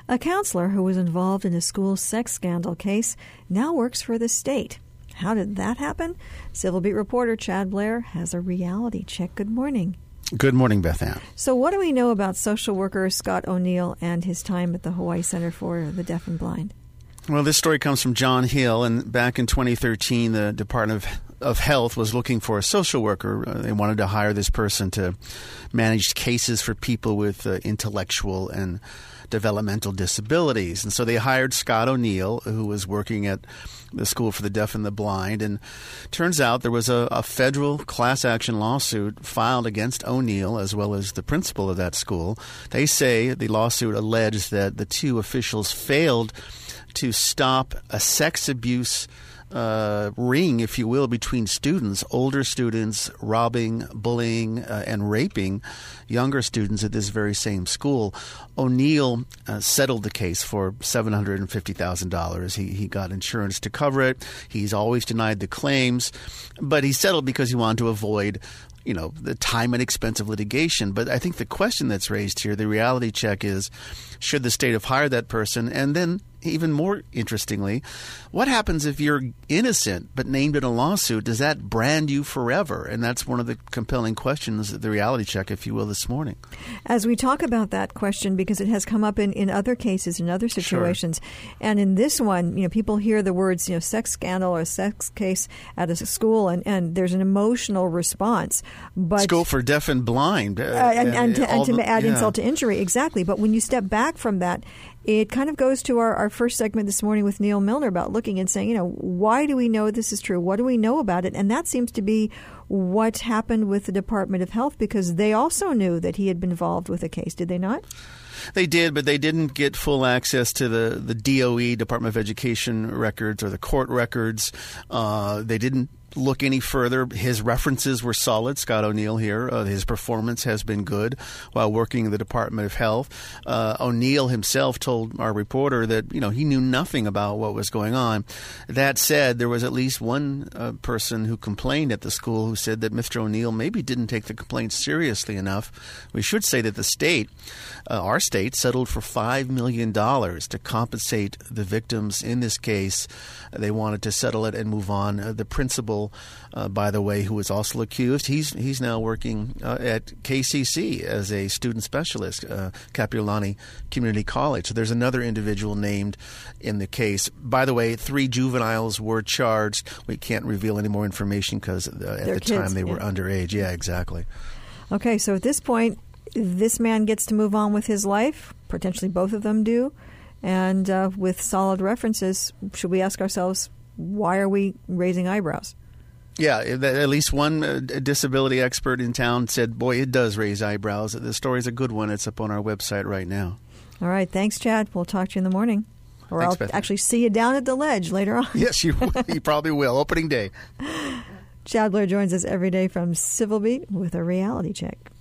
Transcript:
A counselor who was involved in a school sex scandal case now works for the state. How did that happen? Civil Beat reporter Chad Blair has a reality check. Good morning. Good morning, Beth Ann. So what do we know about social worker Scott O'Neill and his time at the Hawaii Center for the Deaf and Blind? Well, this story comes from John Hill, and back in 2013, the Department of Health was looking for a social worker. They wanted to hire this person to manage cases for people with intellectual and developmental disabilities. And so they hired Scott O'Neill, who was working at the School for the Deaf and the Blind. And turns out there was a federal class action lawsuit filed against O'Neill as well as the principal of that school. They say the lawsuit alleged that the two officials failed to stop a sex abuse ring, if you will, between students, older students robbing, bullying, and raping younger students at this very same school. O'Neill settled the case for $750,000. He got insurance to cover it. He's always denied the claims, but he settled because he wanted to avoid the time and expense of litigation. But I think the question that's raised here, the reality check is, should the state have hired that person? And then, even more interestingly, what happens if you're innocent but named in a lawsuit? Does that brand you forever? And that's one of the compelling questions, the reality check, if you will, this morning. As we talk about that question, because it has come up in other cases, in other situations, sure. And in this one, people hear the words, sex scandal or sex case at a school, and there's an emotional response. But School for Deaf and Blind. To add insult to injury, exactly. But when you step back from that, it kind of goes to our first segment this morning with Neil Milner about looking and saying, why do we know this is true? What do we know about it? And that seems to be what happened with the Department of Health, because they also knew that he had been involved with a case, did they not? They did, but they didn't get full access to the DOE, Department of Education records, or the court records. They didn't look any further. His references were solid. Scott O'Neill here, his performance has been good while working in the Department of Health. O'Neill himself told our reporter that he knew nothing about what was going on. That said, there was at least one person who complained at the school who said that Mr. O'Neill maybe didn't take the complaint seriously enough. We should say that the state, our state, settled for $5 million to compensate the victims in this case. They wanted to settle it and move on. The principal, by the way, who was also accused, he's now working at KCC as a student specialist, Kapiolani Community College. So there's another individual named in the case. By the way, 3 juveniles were charged. We can't reveal any more information because at the time they were underage. Yeah, exactly. Okay, so at this point, this man gets to move on with his life. Potentially both of them do. And with solid references, should we ask ourselves, why are we raising eyebrows? Yeah, at least one disability expert in town said, boy, it does raise eyebrows. The story's a good one. It's up on our website right now. All right. Thanks, Chad. We'll talk to you in the morning. Or Thanks, I'll Beth. Actually see you down at the ledge later on. Yes, you probably will. Opening day. Chad Blair joins us every day from Civil Beat with a reality check.